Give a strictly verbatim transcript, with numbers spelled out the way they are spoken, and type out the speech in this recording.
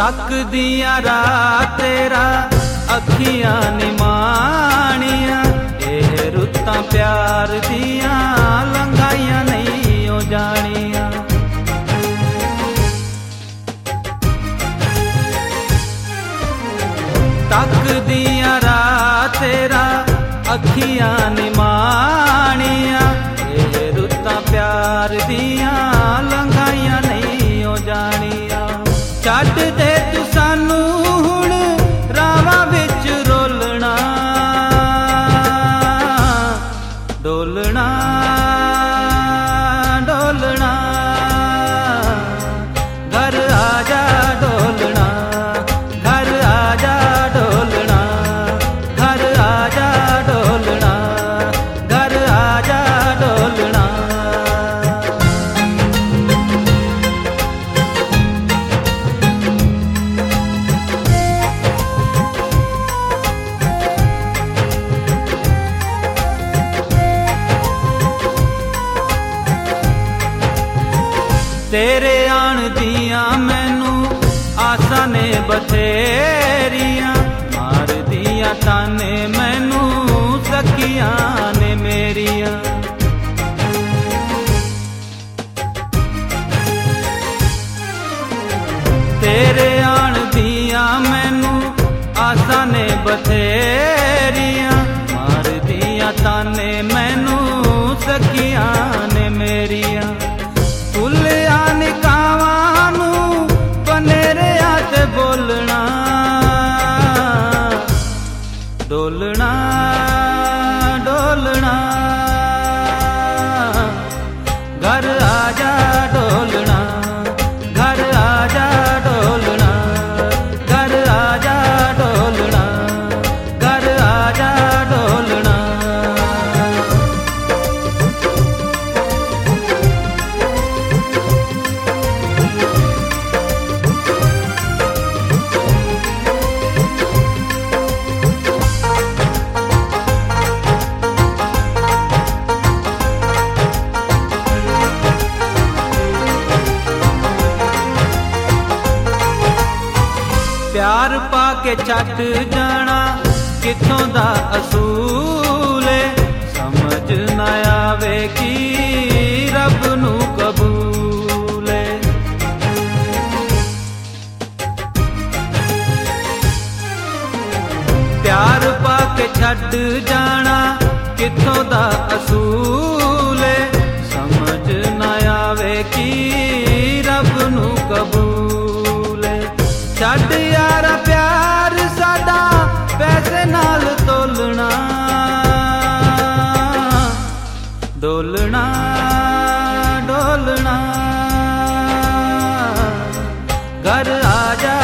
तकदियां रात तेरा अखियां निमाणियां, एह रुत्तां प्यार दियां लंघाइयां नहीं ओ जानियां। तकदियां रात तेरा अखियां निमाणियां, एह रुत्तां प्यार दियां लंघाइयां नहीं ओ जानियां। छड्ड दे तू सानू हुण रावां विच रोलना डोलना डोलना, घर आजा डोलना घर आजा डोलना, घर आजा डोलना घर आजा डोलना। तेरे आण दियां मैनू आसां ने बथेरियां, मार दियां ताने मैनू सखियां ने मेरियां। तेरे आण दियां मैनू आसां ने बथेरियां, मार दियां ताने मैनू सखियां ने मेरियां। फुल्लिया निकावां नू बनेरिया ते बोलना डोलना डोलना, घर आजा डोलना घर आजा डोलना, घर आजा डोलना घर आजा डोलना। प्यार पाके छट जाना किथों दा असूल है, समझ ना आवे कि रब नू कबूल है। प्यार पाके छट जाना किथों दा असूल है, समझ ना आवे कि रब नू कबूल है। छड्ड यारा प्यार साडा पैसे नाल तोलना डोलना डोलना, घर आजा